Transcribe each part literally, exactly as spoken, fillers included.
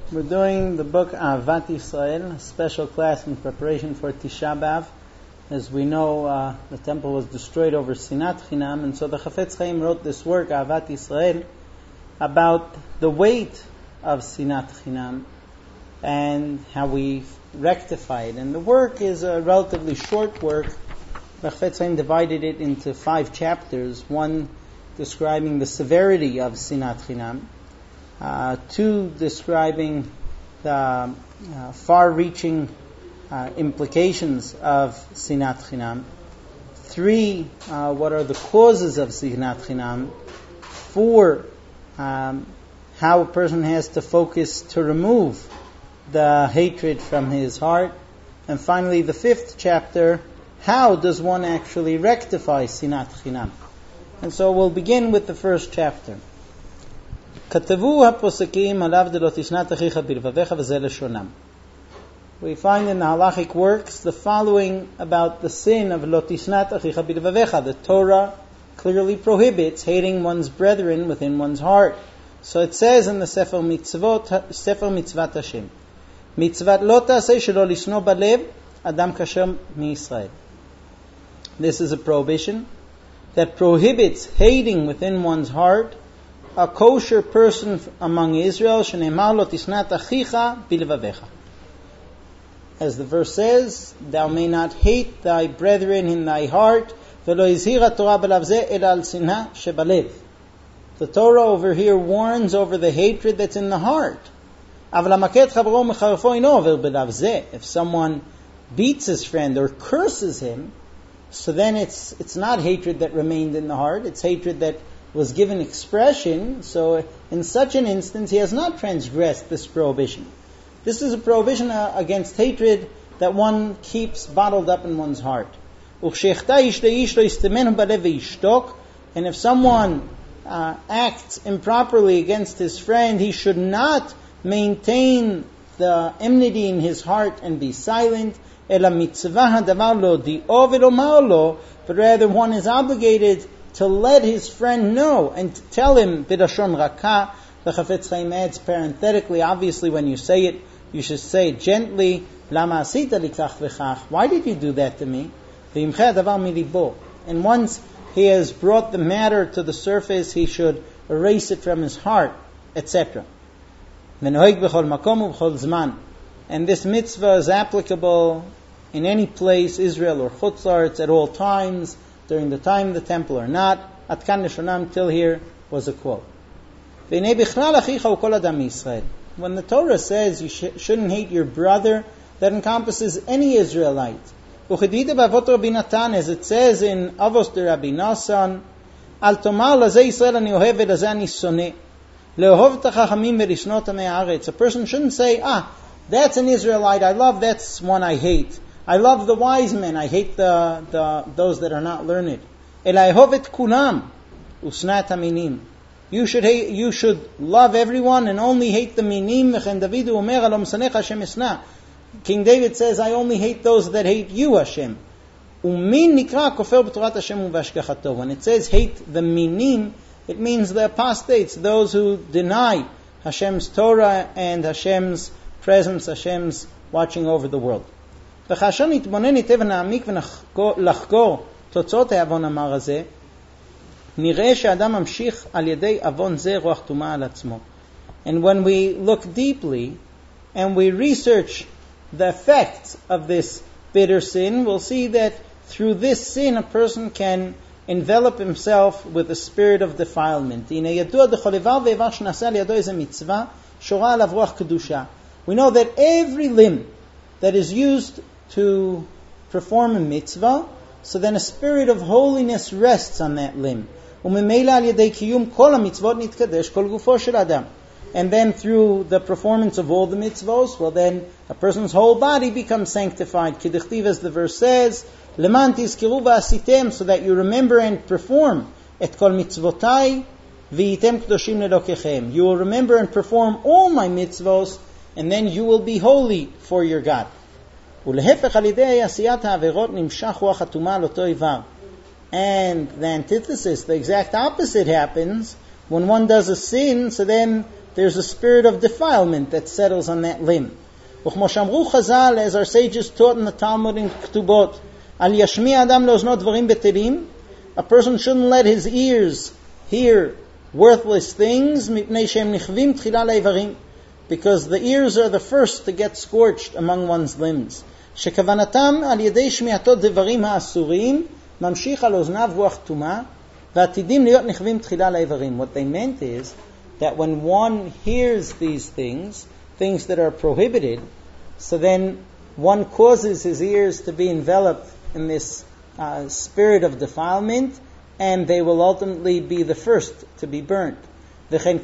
We're doing the book Ahavat Yisrael, a special class in preparation for Tisha B'Av. As we know, uh, the temple was destroyed over Sinat Chinam, and so the Chafetz Chaim wrote this work, Ahavat Yisrael, about the weight of Sinat Chinam and how we rectify it. And the work is a relatively short work. The Chafetz Chaim divided it into five chapters, one describing the severity of Sinat Chinam, Uh, two, describing the uh, far-reaching uh, implications of Sinat Chinam. Three, uh, what are the causes of Sinat Chinam. Four, um, how a person has to focus to remove the hatred from his heart. And finally, the fifth chapter, how does one actually rectify Sinat Chinam? And so we'll begin with the first chapter. כתבו הפוסקים עליו דלא תשנא אחיך בלבביך וזה לשונם. We find in the halachic works the following about the sin of לא תשנא אחיך בלבביך. The Torah clearly prohibits hating one's brethren within one's heart. So it says in the Sefer Mitzvot, Sefer Mitzvat Hashem, מצוות לא תעשה שלא לשנוא בלב אדם כשר מישראל. This is a prohibition that prohibits hating within one's heart a kosher person among Israel, shenemar lo tisnat achicha bilvavecha. As the verse says, thou may not hate thy brethren in thy heart, velo izhira Torah belav zeh el al sinha shebalev. The Torah over here warns over the hatred that's in the heart. Aval hamaket chavro mecharfo ino over belav zeh. If someone beats his friend or curses him, so then it's it's not hatred that remained in the heart, it's hatred that was given expression. So in such an instance, he has not transgressed this prohibition. This is a prohibition uh, against hatred that one keeps bottled up in one's heart. And if someone uh, acts improperly against his friend, he should not maintain the enmity in his heart and be silent. But rather one is obligated to let his friend know and to tell him b'lashon raka. The Chafetz Chaim adds parenthetically, obviously when you say it, you should say it gently. Lama asita li kach v'chach? Why did you do that to me? V'yimcheh davar milibo. And once he has brought the matter to the surface, he should erase it from his heart, et cetera. V'noheg b'chol makom u'b'chol zman. And this mitzvah is applicable in any place, Israel or Chutz La'aretz, at all times, during the time of the temple or not. At kan leshonam, till here was a quote. When the Torah says you sh- shouldn't hate your brother, that encompasses any Israelite. As it says in Avos de Rabbi Nassan, Al tomar laze Yisrael ani ohev velaze ani soneh. Le'ohov et hachachamim velishnot amei haaretz. A person shouldn't say, ah, that's an Israelite I love, that's one I hate. I love the wise men, I hate the, the those that are not learned. Elayhovet kulam usnat haminim. You should hate, you should love everyone and only hate the minim. V'chen David omer alom sanech Hashem esna. King David says, I only hate those that hate you, Hashem. Umin nikra kofer b'torat Hashem uv'ashgachato. When it says hate the minim, it means the apostates, those who deny Hashem's Torah and Hashem's presence, Hashem's watching over the world. וכאשר נתבונן היטב ונעמיק ולחקור תוצאות העוון המר הזה, נראה שהאדם ממשיך על ידי עוון זה רוח טומאה על עצמו. And when we look deeply and we research the effects of this bitter sin, we'll see that through this sin a person can envelop himself with a spirit of defilement. הנה ידוע דכל איבר ואיבר שנעשה על ידו איזה מצווה שורה עליו רוח קדושה. We know that every limb that is used to perform a mitzvah, so then a spirit of holiness rests on that limb. And then through the performance of all the mitzvahs, well then a person's whole body becomes sanctified. Kedichtiv, as the verse says, Leman tizkiru v'asitem, so that you remember and perform et kol mitzvotai v'item kedoshim lelokechem. You will remember and perform all my mitzvahs, and then you will be holy for your God. ולהפך על ידי עשיית העבירות נמשך רוח הטומאה על אותו איבר. And the antithesis, the exact opposite happens when one does a sin, so then there's a spirit of defilement that settles on that limb. וכמו שאמרו חז"ל, as our sages taught in the Talmud in Ketubot, al yashmi adam leoznot dvarim betelim, a person shouldn't let his ears hear worthless things, mipnei shem nichvim tchila leivarim, because the ears are the first to get scorched among one's limbs. Shekavanatam al yedei shmiatot dvarim ha'asurim, mamshich al oznav ruach tuma, v'atidim liot nichvim tchila leivarim. What they meant is that when one hears these things, things that are prohibited, so then one causes his ears to be enveloped in this uh, spirit of defilement, and they will ultimately be the first to be burnt. And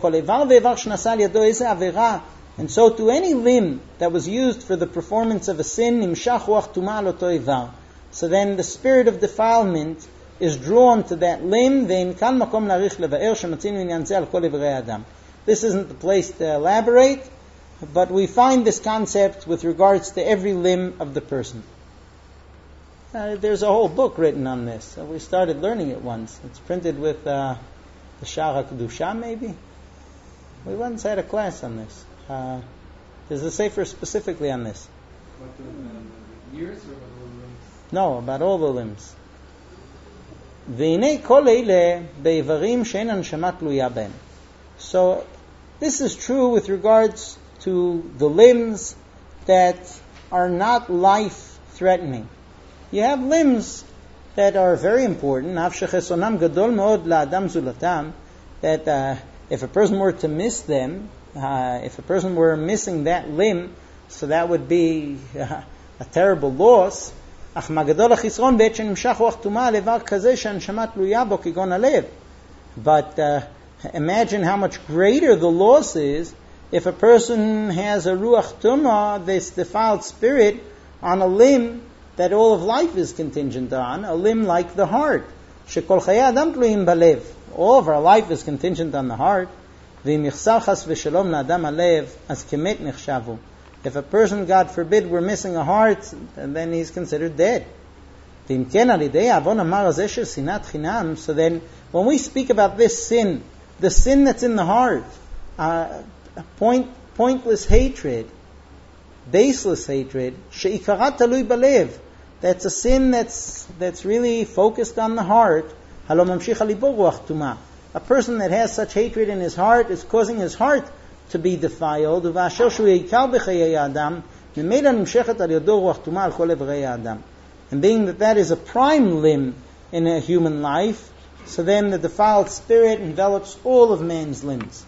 so to any limb that was used for the performance of a sin, so then the spirit of defilement is drawn to that limb. This isn't the place to elaborate, but we find this concept with regards to every limb of the person. Uh, there's a whole book written on this. Uh, we started learning it once. It's printed with uh, the Shara Kedusha, maybe. We once had a class on this. Uh, there's a sefer specifically on this. About the, uh, the ears or about all the limbs? No, about all the limbs. והנה כל אלה באיברים שאין הנשמה תלויה בהם. So this is true with regards to the limbs that are not life-threatening. You have limbs that are very important, that uh, if a person were to miss them, uh, if a person were missing that limb, so that would be uh, a terrible loss. But uh, imagine how much greater the loss is if a person has a ruach tumah, this defiled spirit, on a limb that all of life is contingent on, a limb like the heart. All of our life is contingent on the heart. If a person, God forbid, were missing a heart, then he's considered dead. So then, when we speak about this sin, the sin that's in the heart, uh, point, pointless hatred, baseless hatred, she'ikarat talui balev, that's a sin that's that's really focused on the heart. A person that has such hatred in his heart is causing his heart to be defiled. And being that that is a prime limb in a human life, so then the defiled spirit envelops all of man's limbs.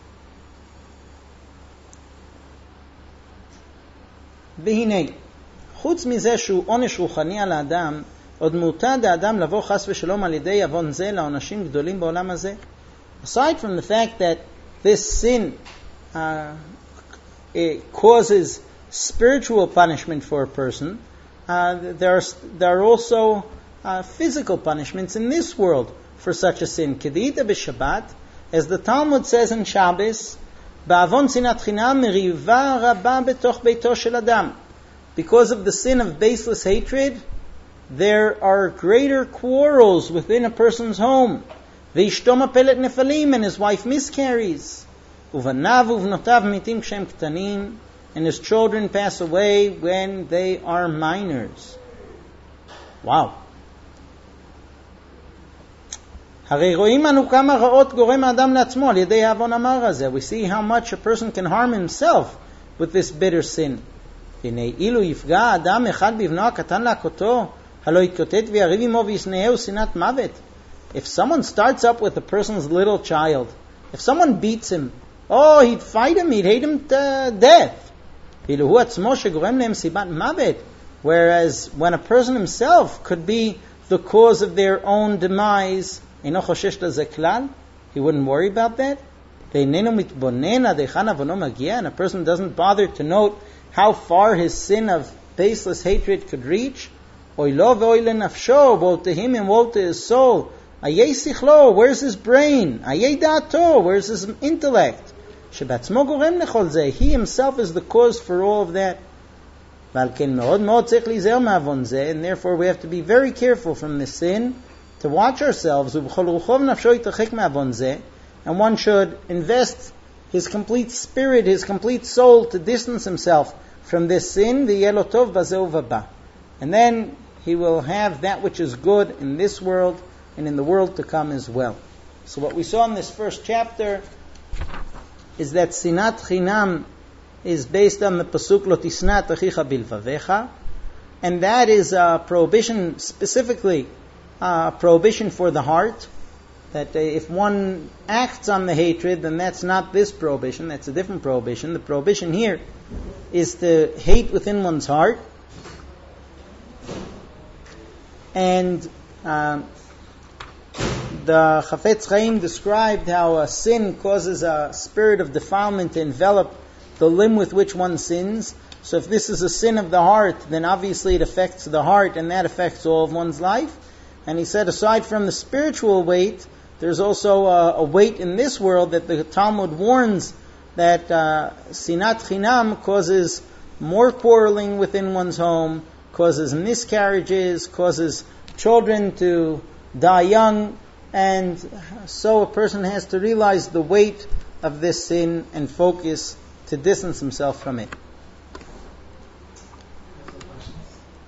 והנה, חוץ מזה שהוא עונש רוחני על האדם, עוד מוטד האדם לבוא חס ושלום על ידי עוון זה לעונשים גדולים בעולם הזה. Aside from the fact that this sin uh, it causes spiritual punishment for a person, uh, there, are, there are also uh, physical punishments in this world for such a sin. Kedita b'Shabbat, as the Talmud says in Shabbos, בעוון שנאת חינם מריבה רבה בתוך ביתו של אדם. Because of the sin of baseless hatred, there are greater quarrels within a person's home. ואשתו מפלת נפלים, and his wife miscarries. ובניו ובנותיו מתים כשהם קטנים, and his children pass away when they are minors. Wow. הרי רואים אנו כמה רעות גורם האדם לעצמו על ידי העוון המר הזה. We see how much a person can harm himself with this bitter sin. הנה אילו יפגע האדם אחד בבנו הקטן להכותו, הלא יתקוטט ויריב עמו וישנאהו שנאת מוות. If someone starts up with a person's little child, if someone beats him, oh, he'd fight him, he'd hate him to death. אילו הוא עצמו שגורם להם סיבת מוות. Whereas when a person himself could be the cause of their own demise, he wouldn't worry about that. And a person doesn't bother to note how far his sin of baseless hatred could reach. Woe to him and woe to his soul. Where's his brain? Where's his intellect? He himself is the cause for all of that. And therefore we have to be very careful from this sin, to watch ourselves, and one should invest his complete spirit, his complete soul to distance himself from this sin, the Yelotov Bazeu Vaba. And then he will have that which is good in this world and in the world to come as well. So what we saw in this first chapter is that Sinat Chinam is based on the Pasuk Lo Tisnat Achicha Bilvavecha, and that is a prohibition, specifically a prohibition for the heart, that uh, if one acts on the hatred, then that's not this prohibition, that's a different prohibition. The prohibition here is to hate within one's heart. And um, the Chafetz Chaim described how a sin causes a spirit of defilement to envelop the limb with which one sins. So if this is a sin of the heart, then obviously it affects the heart, and that affects all of one's life. And he said, aside from the spiritual weight, there's also a, a weight in this world that the Talmud warns that uh, Sinat Chinam causes more quarreling within one's home, causes miscarriages, causes children to die young, and so a person has to realize the weight of this sin and focus to distance himself from it.